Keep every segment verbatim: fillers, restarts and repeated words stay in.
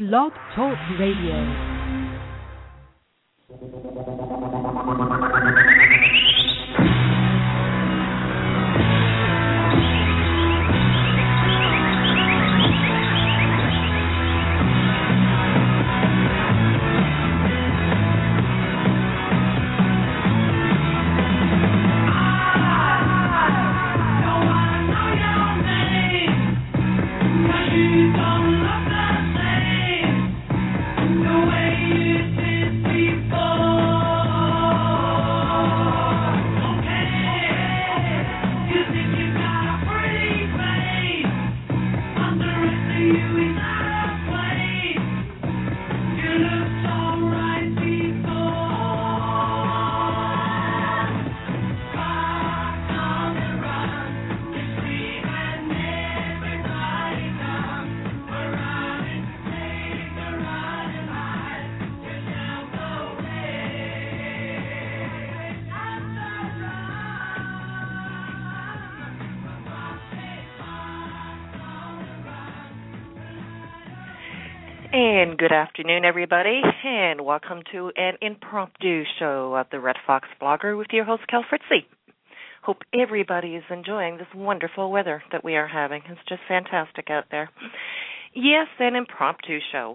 Blog Talk Radio. And good afternoon, everybody, and welcome to an impromptu show of the Red Fox Blogger with your host, Cal Fritzy. Hope everybody is enjoying this wonderful weather that we are having. It's just fantastic out there. Yes, an impromptu show.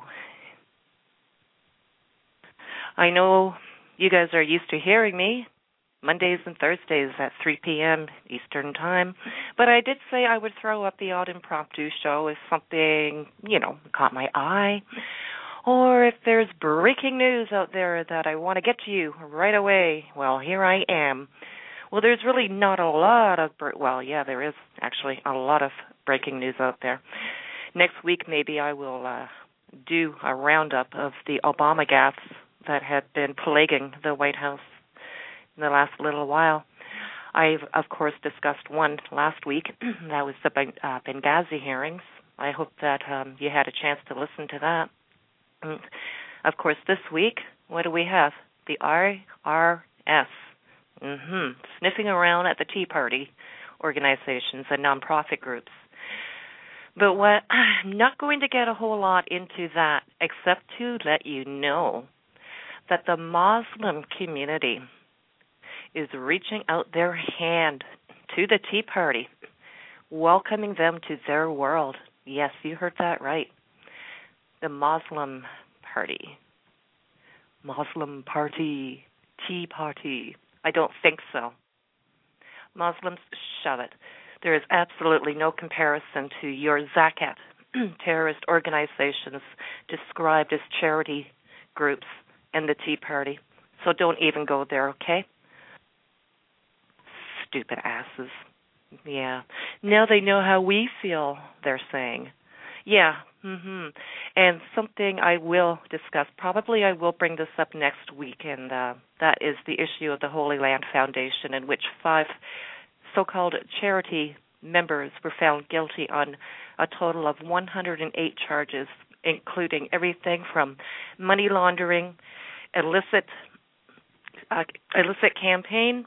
I know you guys are used to hearing me Mondays and Thursdays at three p.m. Eastern Time, but I did say I would throw up the odd impromptu show if something, you know, caught my eye, or if there's breaking news out there that I want to get to you right away. Well, here I am. Well, there's really not a lot of, well, yeah, there is actually a lot of breaking news out there. Next week, maybe I will uh, do a roundup of the Obama gaffes that have been plaguing the White House in the last little while. I've, of course, discussed one last week. That was the uh, Benghazi hearings. I hope that um, you had a chance to listen to that. And of course, this week, what do we have? The I R S, mm-hmm. sniffing around at the Tea Party organizations and nonprofit groups. But what I'm not going to get a whole lot into that, except to let you know that the Muslim community is reaching out their hand to the Tea Party, welcoming them to their world. Yes, you heard that right. The Muslim Party. Muslim Party. Tea Party. I don't think so. Muslims, shove it. There is absolutely no comparison to your Zakat, terrorist organizations described as charity groups, and the Tea Party. So don't even go there, okay? Stupid asses. Yeah. Now they know how we feel, they're saying. Yeah. Mm-hmm. And something I will discuss, probably I will bring this up next week, and uh, that is the issue of the Holy Land Foundation, in which five so-called charity members were found guilty on a total of one hundred eight charges, including everything from money laundering, illicit, uh, illicit campaign,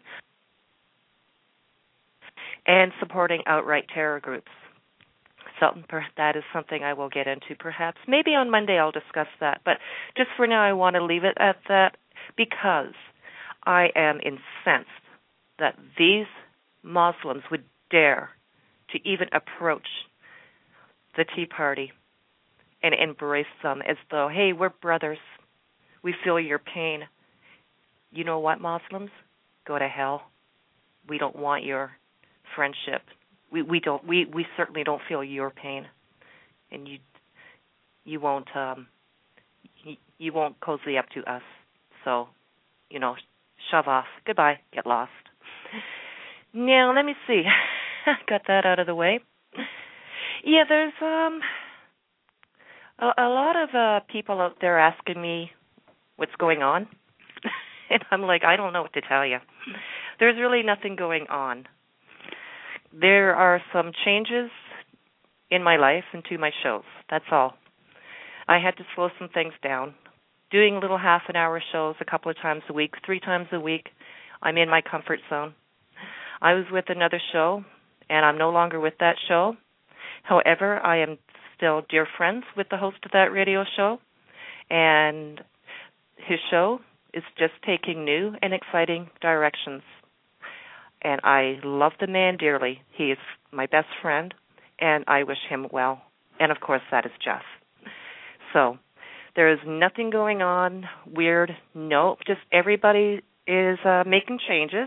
and supporting outright terror groups. So that is something I will get into perhaps. Maybe on Monday I'll discuss that. But just for now, I want to leave it at that because I am incensed that these Muslims would dare to even approach the Tea Party and embrace them as though, hey, we're brothers. We feel your pain. You know what, Muslims? Go to hell. We don't want your friendship. We we don't we, we certainly don't feel your pain, and you you won't um you, you won't cozy up to us. So, you know, shove off. Goodbye. Get lost. Now let me see. Got that out of the way. Yeah, there's um a, a lot of uh, people out there asking me what's going on, and I'm like, I don't know what to tell you. There's really nothing going on. There are some changes in my life and to my shows. That's all. I had to slow some things down. Doing little half an hour shows a couple of times a week, three times a week, I'm in my comfort zone. I was with another show, and I'm no longer with that show. However, I am still dear friends with the host of that radio show, and his show is just taking new and exciting directions. And I love the man dearly. He is my best friend, and I wish him well. And, of course, that is Jeff. So there is nothing going on weird. Nope, just everybody is uh, making changes.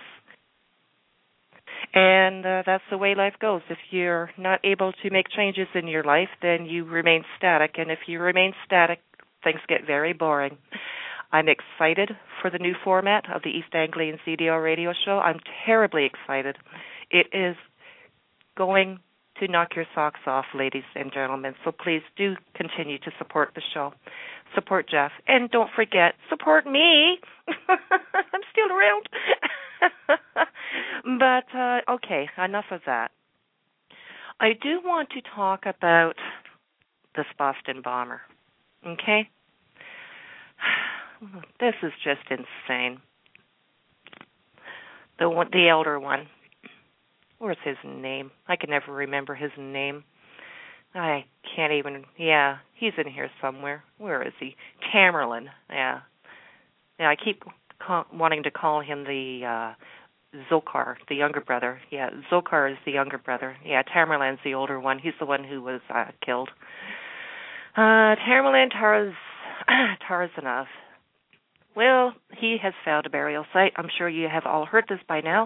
And uh, that's the way life goes. If you're not able to make changes in your life, then you remain static. And if you remain static, things get very boring. I'm excited for the new format of the East Anglian C D R radio show. I'm terribly excited. It is going to knock your socks off, ladies and gentlemen. So please do continue to support the show. Support Jeff. And don't forget, support me. I'm still around. But, uh, okay, enough of that. I do want to talk about this Boston bomber, okay? This is just insane. The one, the elder one. Where's his name? I can never remember his name. I can't even, yeah, he's in here somewhere. Where is he? Tamerlan, yeah. Yeah, I keep call, wanting to call him the uh, Dzhokhar, the younger brother. Yeah, Dzhokhar is the younger brother. Yeah, Tamerlan's the older one. He's the one who was uh, killed. Uh, Tamerlan Tarz, Tarzanov. Well, he has found a burial site. I'm sure you have all heard this by now.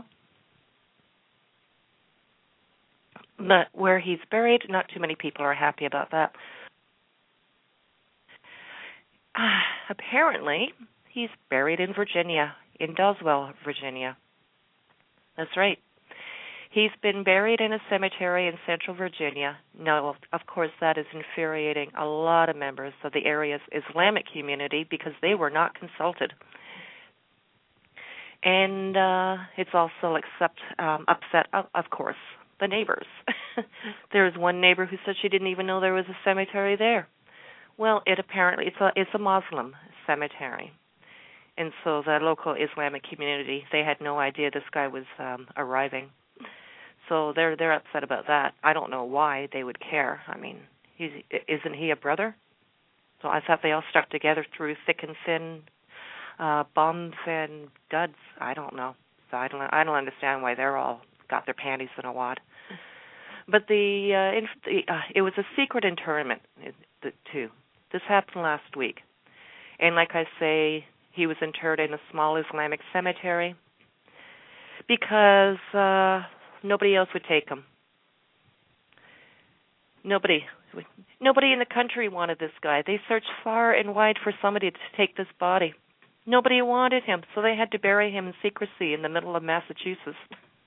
But where he's buried, not too many people are happy about that. Uh, apparently, he's buried in Virginia, in Doswell, Virginia. That's right. He's been buried in a cemetery in central Virginia. Now, of course, that is infuriating a lot of members of the area's Islamic community because they were not consulted. And uh, it's also accept, um, upset, of, of course, the neighbors. There's one neighbor who said she didn't even know there was a cemetery there. Well, it apparently it's a it's a Muslim cemetery, and so the local Islamic community, they had no idea this guy was um, arriving. So they're they're upset about that. I don't know why they would care. I mean, he's, isn't he a brother? So I thought they all stuck together through thick and thin, uh, bombs and duds. I don't know. So I don't I don't understand why they're all got their panties in a wad. But the, uh, inf- the uh, it was a secret internment too. This happened last week, and like I say, he was interred in a small Islamic cemetery because uh, nobody else would take him. Nobody, nobody in the country wanted this guy. They searched far and wide for somebody to take this body. Nobody wanted him, so they had to bury him in secrecy in the middle of Massachusetts.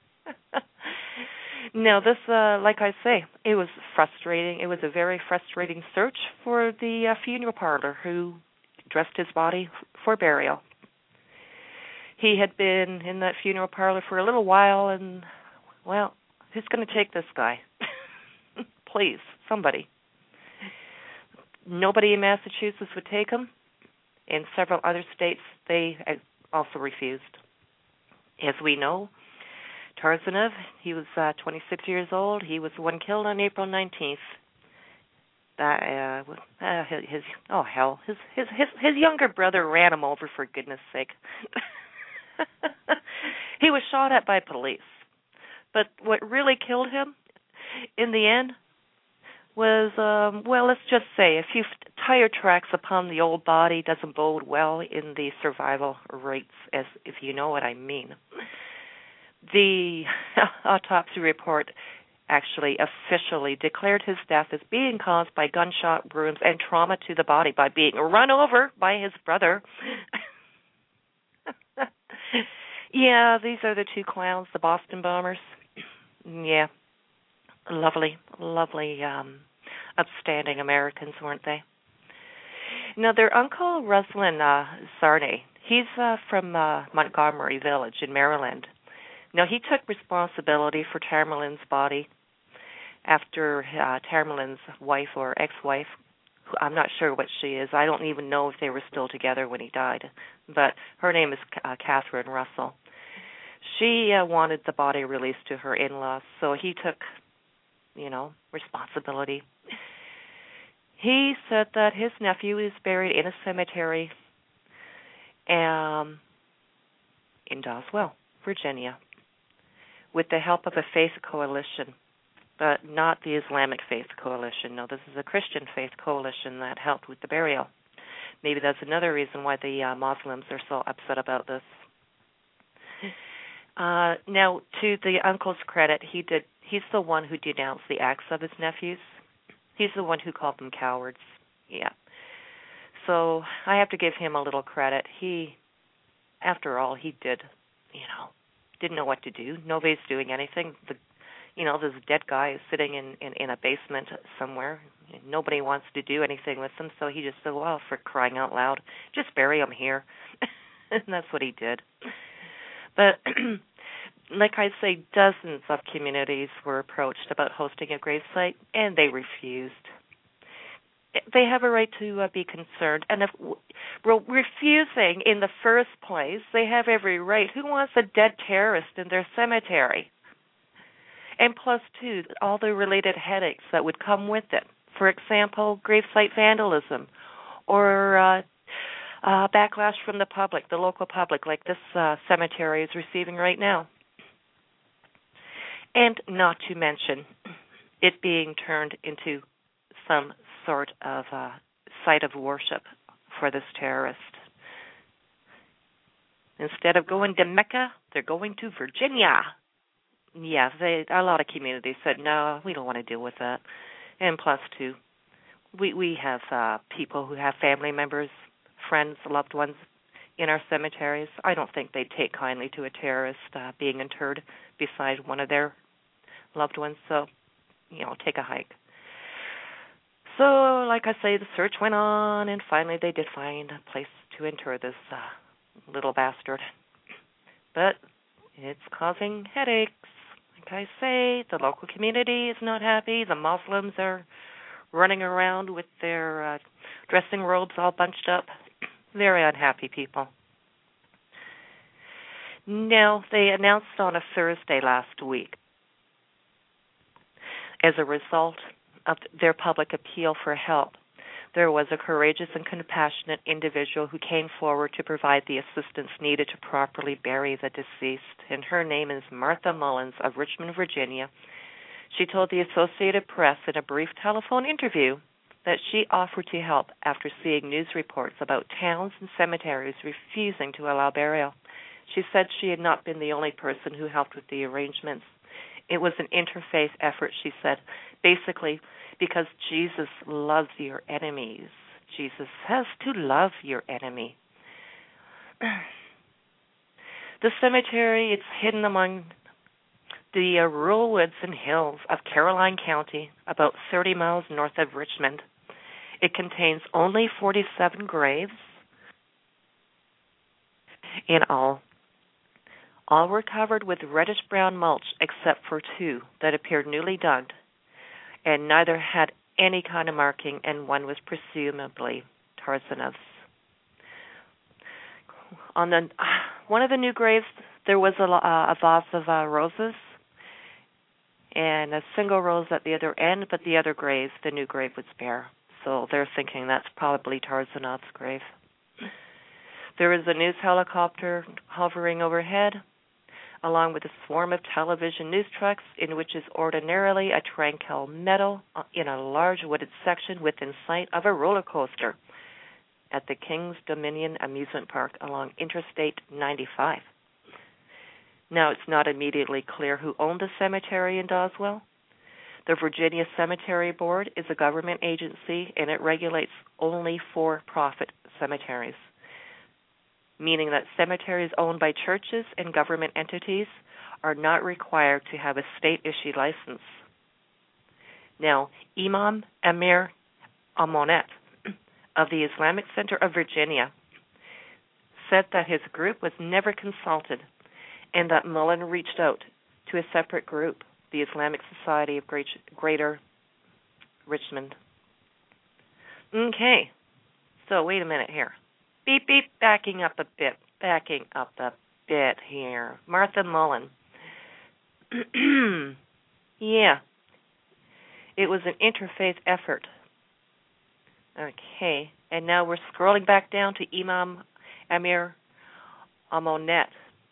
No, this, uh, like I say, it was frustrating. It was a very frustrating search for the uh, funeral parlor who dressed his body for burial. He had been in that funeral parlor for a little while, and, well, who's going to take this guy? Please, somebody. Nobody in Massachusetts would take him. In several other states, they also refused. As we know, Tarzanov, he was uh, twenty-six years old. He was the one killed on April nineteenth. That uh, uh, his, his oh hell, his his his his younger brother ran him over, for goodness sake. He was shot at by police, but what really killed him, in the end, was um, well, let's just say a few tire tracks upon the old body doesn't bode well in the survival rates, as if you know what I mean. The autopsy report actually officially declared his death as being caused by gunshot wounds and trauma to the body by being run over by his brother. Yeah, these are the two clowns, the Boston bombers. Yeah, lovely, lovely, um, upstanding Americans, weren't they? Now, their uncle, Ruslan uh, Sarney, he's uh, from uh, Montgomery Village in Maryland. Now, he took responsibility for Tamerlan's body after uh, Tamerlan's wife or ex-wife, who I'm not sure what she is. I don't even know if they were still together when he died. But her name is uh, Catherine Russell. She uh, wanted the body released to her in-laws, so he took, you know, responsibility. He said that his nephew is buried in a cemetery um, in Doswell, Virginia, with the help of a faith coalition, but not the Islamic Faith Coalition. No, this is a Christian faith coalition that helped with the burial. Maybe that's another reason why the uh, Muslims are so upset about this. Uh, now, to the uncle's credit, he did. He's the one who denounced the acts of his nephews. He's the one who called them cowards. Yeah. So I have to give him a little credit. He, after all, he did, you know, didn't know what to do. Nobody's doing anything. The, you know, this dead guy is sitting in, in, in a basement somewhere. Nobody wants to do anything with him, so he just said, well, for crying out loud, just bury him here. And that's what he did. But like I say, dozens of communities were approached about hosting a gravesite, and they refused. They have a right to uh, be concerned, and if well, refusing in the first place, they have every right. Who wants a dead terrorist in their cemetery? And plus, too, all the related headaches that would come with it. For example, gravesite vandalism, or uh, uh, backlash from the public, the local public, like this uh, cemetery is receiving right now. And not to mention it being turned into some sort of uh, site of worship for this terrorist. Instead of going to Mecca, they're going to Virginia. Yeah, they, a lot of communities said, no, we don't want to deal with that. And plus, too, we, we have uh, people who have family members, friends, loved ones in our cemeteries. I don't think they'd take kindly to a terrorist uh, being interred beside one of their loved ones. So, you know, take a hike. So, like I say, the search went on, and finally they did find a place to inter this uh, little bastard. But it's causing headaches. Like I say, the local community is not happy. The Muslims are running around with their uh, dressing robes all bunched up. Very unhappy people. Now, they announced on a Thursday last week, as a result of their public appeal for help, there was a courageous and compassionate individual who came forward to provide the assistance needed to properly bury the deceased, and her name is Martha Mullins of Richmond, Virginia. She told the Associated Press in a brief telephone interview that she offered to help after seeing news reports about towns and cemeteries refusing to allow burial. She said she had not been the only person who helped with the arrangements. It was an interfaith effort, she said, basically because Jesus loves your enemies. Jesus has to love your enemy. The cemetery, it's hidden among the uh, rural woods and hills of Caroline County, about thirty miles north of Richmond. It contains only forty-seven graves in all. All were covered with reddish-brown mulch except for two that appeared newly dug, and neither had any kind of marking, and one was presumably Tarzanov's. On the one of the new graves, there was a, a vase of uh, roses and a single rose at the other end, but the other grave, the new grave, was bare. So they're thinking that's probably Tarzanov's grave. There is a news helicopter hovering overhead, along with a swarm of television news trucks, in which is ordinarily a tranquil meadow in a large wooded section within sight of a roller coaster at the Kings Dominion Amusement Park along Interstate ninety-five. Now, it's not immediately clear who owned the cemetery in Doswell. The Virginia Cemetery Board is a government agency, and it regulates only for-profit cemeteries, meaning that cemeteries owned by churches and government entities are not required to have a state-issued license. Now, Imam Amir Amonet of the Islamic Center of Virginia said that his group was never consulted and that Mullen reached out to a separate group, the Islamic Society of Greater Richmond. Okay, so wait a minute here. Beep, beep, backing up a bit, backing up a bit here. Martha Mullen. Yeah, it was an interfaith effort. Okay, and now we're scrolling back down to Imam Amir Amonet,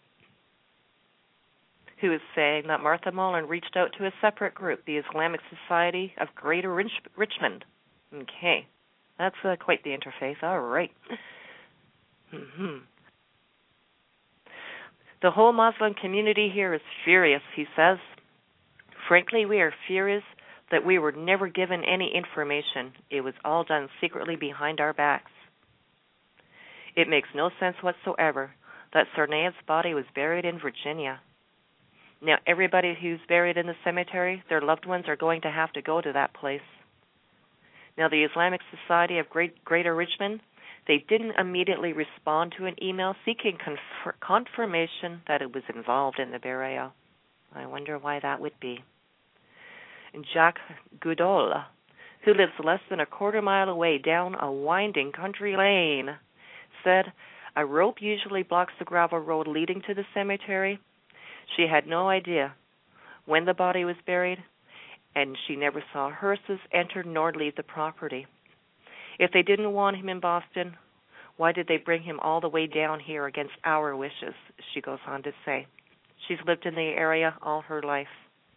who is saying that Martha Mullen reached out to a separate group, the Islamic Society of Greater Rich- Richmond. Okay, that's uh, quite the interface. All right. Mm-hmm. The whole Muslim community here is furious, he says. Frankly, we are furious that we were never given any information. It was all done secretly behind our backs. It makes no sense whatsoever that Sarnaev's body was buried in Virginia. Now, everybody who's buried in the cemetery, their loved ones are going to have to go to that place. Now, the Islamic Society of Great, Greater Richmond, they didn't immediately respond to an email seeking conf- confirmation that it was involved in the burial. I wonder why that would be. Jacques Goudol, who lives less than a quarter mile away down a winding country lane, said, "A rope usually blocks the gravel road leading to the cemetery. She had no idea when the body was buried, and she never saw hearses enter nor leave the property. If they didn't want him in Boston, why did they bring him all the way down here against our wishes?" she goes on to say. She's lived in the area all her life.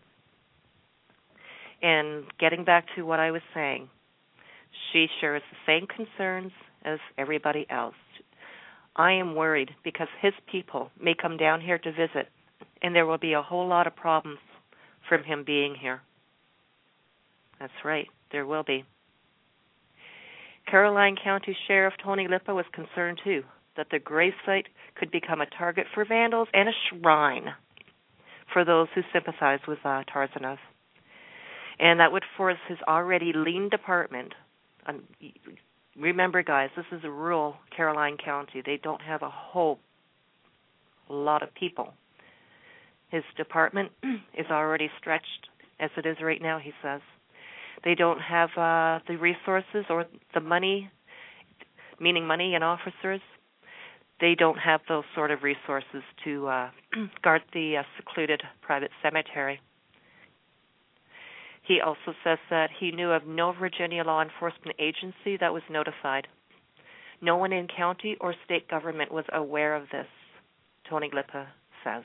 And getting back to what I was saying, she shares the same concerns as everybody else. I am worried because his people may come down here to visit, and there will be a whole lot of problems from him being here. That's right, there will be. Caroline County Sheriff Tony Lippa was concerned, too, that the grave site could become a target for vandals and a shrine for those who sympathize with uh, Tarzanov. And that would force his already lean department. Um, remember, guys, this is a rural Caroline County. They don't have a whole lot of people. His department is already stretched as it is right now, he says. They don't have uh, the resources or the money, meaning money and officers. They don't have those sort of resources to uh, guard the uh, secluded private cemetery. He also says that he knew of no Virginia law enforcement agency that was notified. No one in county or state government was aware of this, Tony Lippa says.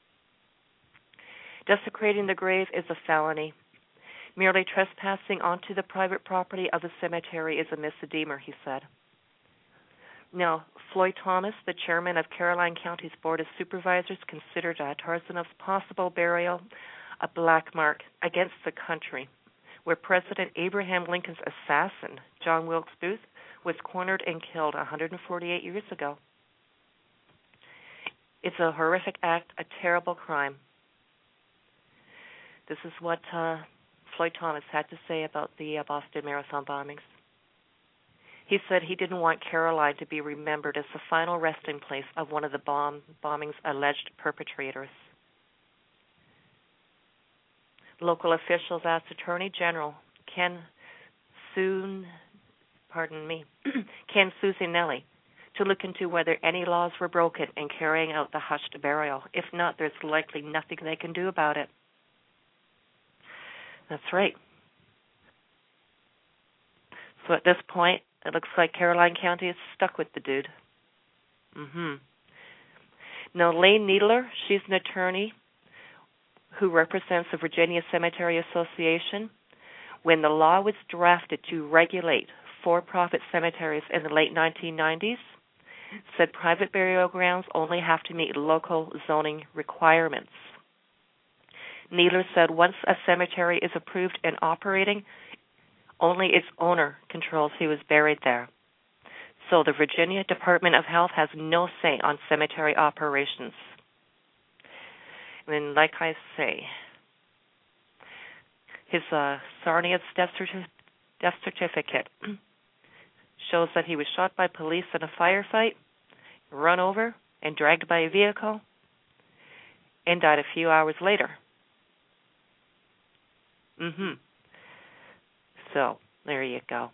Desecrating the grave is a felony. Merely trespassing onto the private property of the cemetery is a misdemeanor, he said. Now, Floyd Thomas, the chairman of Caroline County's Board of Supervisors, considered uh, Tarzanov's possible burial a black mark against the country, where President Abraham Lincoln's assassin, John Wilkes Booth, was cornered and killed one hundred forty-eight years ago. It's a horrific act, a terrible crime. This is what uh, Floyd Thomas had to say about the uh, Boston Marathon bombings. He said he didn't want Caroline to be remembered as the final resting place of one of the bomb bombing's alleged perpetrators. Local officials asked Attorney General Ken Soon, pardon me, Ken Susinelli to look into whether any laws were broken in carrying out the hushed burial. If not, there's likely nothing they can do about it. That's right. So at this point, it looks like Caroline County is stuck with the dude. Mm-hmm. Now, Lane Needler, she's an attorney who represents the Virginia Cemetery Association. When the law was drafted to regulate for-profit cemeteries in the late nineteen nineties, said private burial grounds only have to meet local zoning requirements. Needler said once a cemetery is approved and operating, only its owner controls who is buried there. So the Virginia Department of Health has no say on cemetery operations. And like I say, his uh, Sarnia's death, certi- death certificate shows that he was shot by police in a firefight, run over, and dragged by a vehicle, and died a few hours later. Mm-hmm. So, there you go.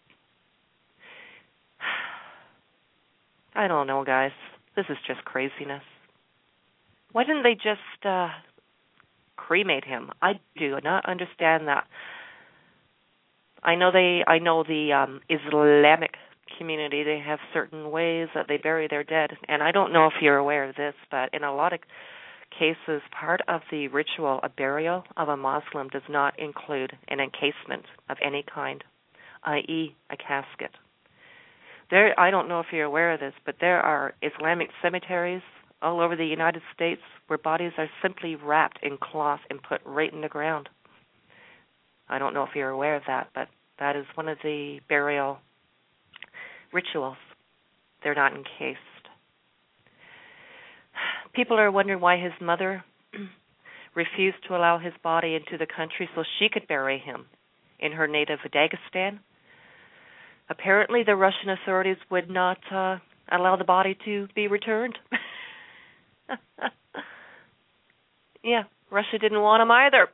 I don't know, guys. This is just craziness. Why didn't they just uh, cremate him? I do not understand that. I know they. I know the um, Islamic community. They have certain ways that they bury their dead, and I don't know if you're aware of this, but in a lot of cases, part of the ritual, a burial of a Muslim, does not include an encasement of any kind, that is, a casket. There, I don't know if you're aware of this, but there are Islamic cemeteries all over the United States where bodies are simply wrapped in cloth and put right in the ground. I don't know if you're aware of that, but that is one of the burial rituals. They're not encased. People are wondering why his mother refused to allow his body into the country so she could bury him in her native Dagestan. Apparently, the Russian authorities would not uh, allow the body to be returned. Yeah, Russia didn't want him either.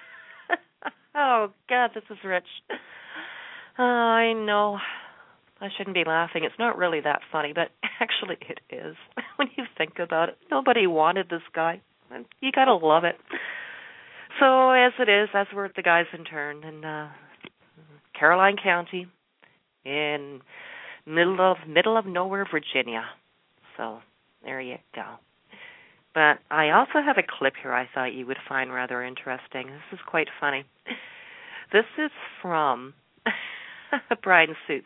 Oh, God, this is rich. Uh, I know. I shouldn't be laughing. It's not really that funny, but actually it is. When you think about it, nobody wanted this guy. You got to love it. So as it is, as we're at the guys in turn in uh, Caroline County, in middle of middle of nowhere, Virginia. So there you go. But I also have a clip here I thought you would find rather interesting. This is quite funny. This is from Brian Suits.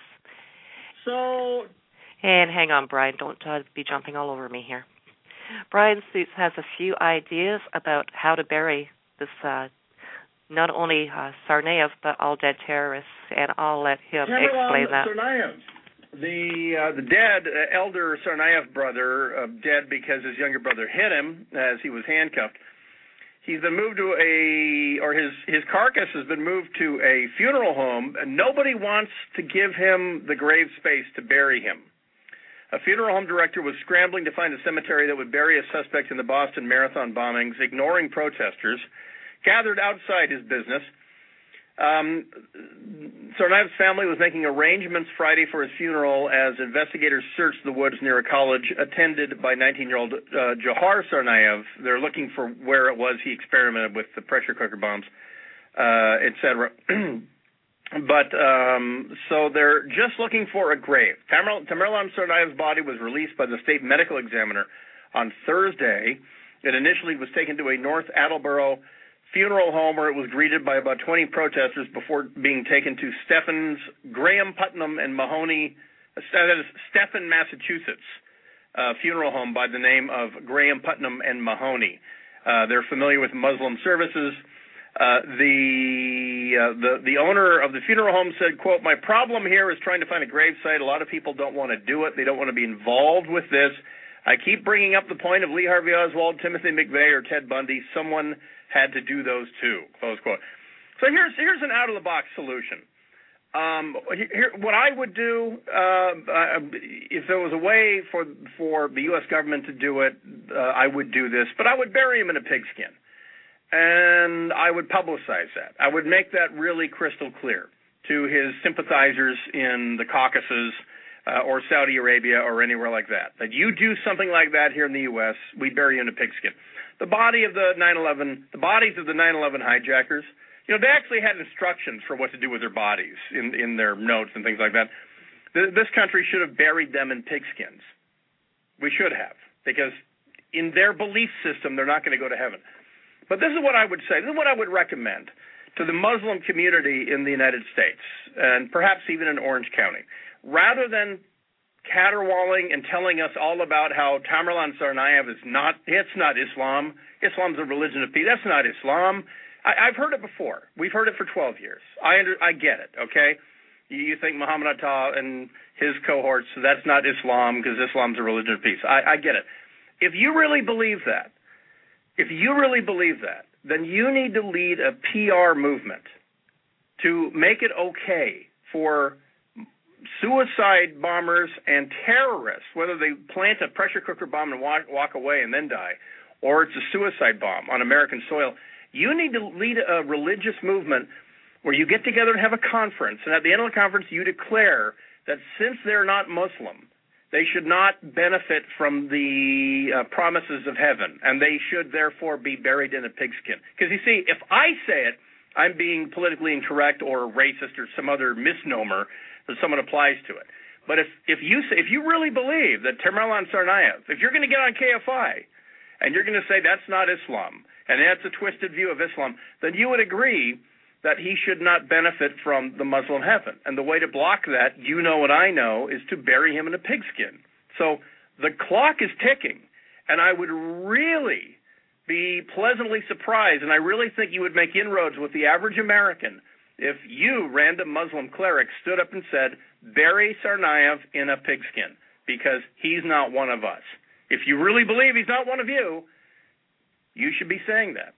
So, and hang on, Brian, don't uh, be jumping all over me here. Brian Suits has a few ideas about how to bury this, uh, not only uh, Tsarnaev, but all dead terrorists, and I'll let him Tamerlan explain that. Tsarnaev, the uh, the dead uh, elder Tsarnaev brother, uh, dead because his younger brother hit him as he was handcuffed. He's been moved to a, or his, his carcass has been moved to a funeral home, and nobody wants to give him the grave space to bury him. A funeral home director was scrambling to find a cemetery that would bury a suspect in the Boston Marathon bombings, ignoring protesters gathered outside his business. Um, Tsarnaev's family was making arrangements Friday for his funeral as investigators searched the woods near a college attended by nineteen-year-old uh, Johar Tsarnaev. They're looking for where it was he experimented with the pressure cooker bombs, uh, et cetera. But um, so they're just looking for a grave. Tamerlan Tsarnaev's body was released by the state medical examiner on Thursday. It initially was taken to a North Attleboro funeral home where it was greeted by about twenty protesters before being taken to Stephen's Graham Putnam and Mahoney, uh, that is Stephen, Massachusetts, uh, funeral home by the name of Graham Putnam and Mahoney. Uh, they're familiar with Muslim services. Uh, the, uh, the the owner of the funeral home said, quote, "My problem here is trying to find a grave site. A lot of people don't want to do it. They don't want to be involved with this. I keep bringing up the point of Lee Harvey Oswald, Timothy McVeigh, or Ted Bundy. Someone had to do those too," close quote. So here's here's an out-of-the-box solution. Um, here, what I would do, uh, if there was a way for for the U S government to do it, uh, I would do this, but I would bury him in a pigskin, and I would publicize that. I would make that really crystal clear to his sympathizers in the Caucasus uh, or Saudi Arabia or anywhere like that, that you do something like that here in the U S, we bury you in a pigskin. The body of the nine eleven, the bodies of the nine eleven hijackers, you know, they actually had instructions for what to do with their bodies in, in their notes and things like that. This country should have buried them in pigskins. We should have, because in their belief system, they're not going to go to heaven. But this is what I would say. This is what I would recommend to the Muslim community in the United States, and perhaps even in Orange County. Rather than caterwauling and telling us all about how Tamerlan Tsarnaev is not, it's not Islam. Islam's a religion of peace. That's not Islam. I, I've heard it before. We've heard it for twelve years. I under, I get it, okay? You, you think Muhammad Atta and his cohorts, that's not Islam because Islam's a religion of peace. I, I get it. If you really believe that, if you really believe that, then you need to lead a P R movement to make it okay for suicide bombers and terrorists, whether they plant a pressure cooker bomb and walk, walk away and then die, or it's a suicide bomb on American soil. You need to lead a religious movement where you get together and have a conference, and at the end of the conference you declare that since they're not Muslim, they should not benefit from the uh, promises of heaven, and they should therefore be buried in a pigskin. Because you see, if I say it, I'm being politically incorrect or racist or some other misnomer that someone applies to it. But if, if you say, if you really believe that Tamerlan Tsarnaev, if you're going to get on K F I and you're going to say that's not Islam and that's a twisted view of Islam, then you would agree that he should not benefit from the Muslim heaven. And the way to block that, you know what I know, is to bury him in a pigskin. So the clock is ticking, and I would really be pleasantly surprised, and I really think you would make inroads with the average American if you, random Muslim cleric, stood up and said, bury Tsarnaev in a pigskin, because he's not one of us. If you really believe he's not one of you, you should be saying that.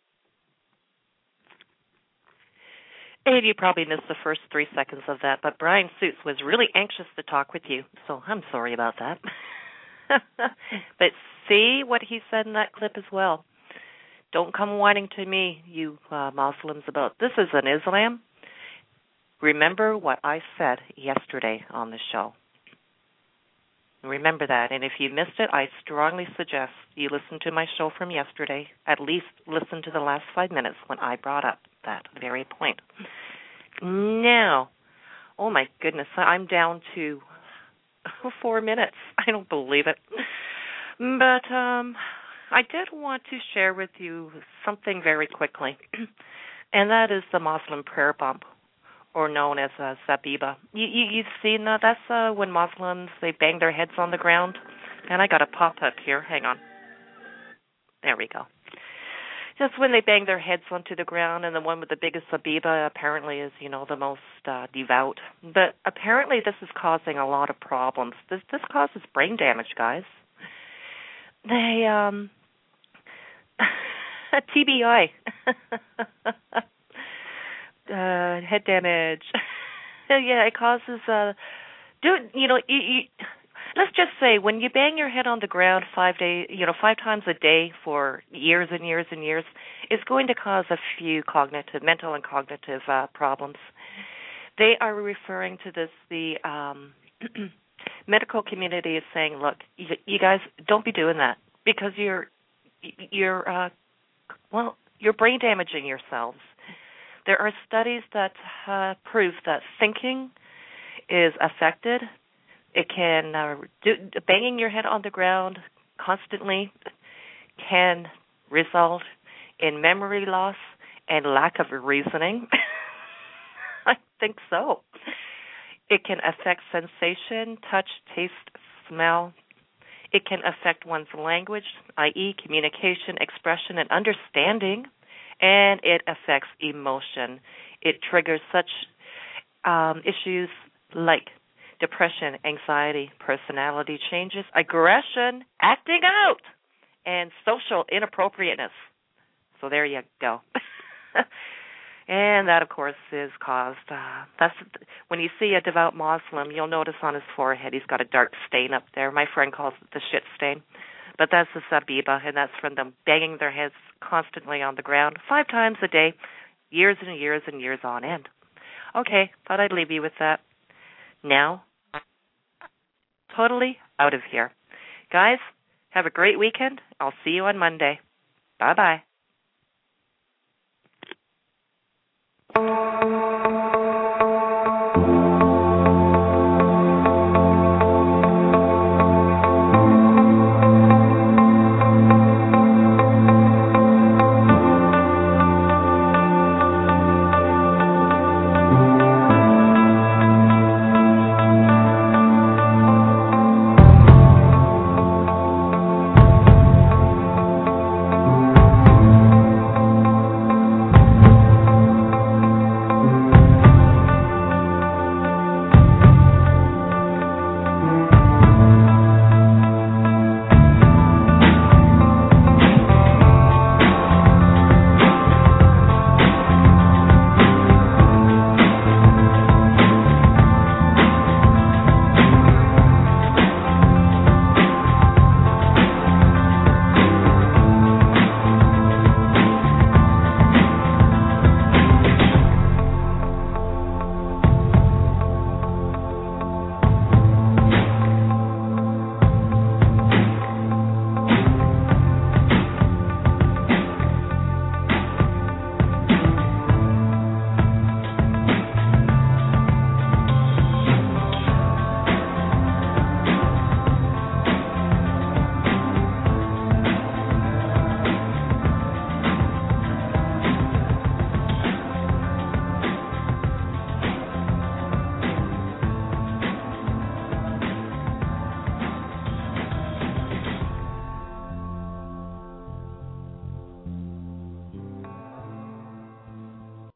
And you probably missed the first three seconds of that, but Brian Suits was really anxious to talk with you, so I'm sorry about that. But see what he said in that clip as well. Don't come whining to me, you uh, Muslims, about this is an Islam. Remember what I said yesterday on the show. Remember that, and if you missed it, I strongly suggest you listen to my show from yesterday. At least listen to the last five minutes when I brought up that very point. Now, oh my goodness, I'm down to four minutes. I don't believe it. But um, I did want to share with you something very quickly, and that is the Muslim prayer bump, or known as uh, Zabiba. You, you, you've seen that? That's uh, when Muslims, they bang their heads on the ground. And I got a pop-up here. Hang on. There we go. Just when they bang their heads onto the ground, and the one with the biggest Zabiba apparently is, you know, the most uh, devout. But apparently this is causing a lot of problems. This this causes brain damage, guys. They, um, T B I. Uh, head damage. Yeah, it causes, uh, do you know, you, you, let's just say when you bang your head on the ground five day, you know, five times a day for years and years and years, it's going to cause a few cognitive, mental and cognitive uh, problems. They are referring to this, the um, medical community is saying, look, you, you guys don't be doing that because you're, you're, uh, well, you're brain damaging yourselves. There are studies that uh, prove that thinking is affected. It can, uh, do, banging your head on the ground constantly can result in memory loss and lack of reasoning. I think so. It can affect sensation, touch, taste, smell. It can affect one's language, that is communication, expression, and understanding. And it affects emotion. It triggers such um, issues like depression, anxiety, personality changes, aggression, acting out, and social inappropriateness. So there you go. And that, of course, is caused, uh, that's when you see a devout Muslim, you'll notice on his forehead he's got a dark stain up there. My friend calls it the shit stain. But that's the Zabiba, and that's from them banging their heads constantly on the ground five times a day, years and years and years on end. Okay, thought I'd leave you with that. Now, totally out of here. Guys, have a great weekend. I'll see you on Monday. Bye-bye.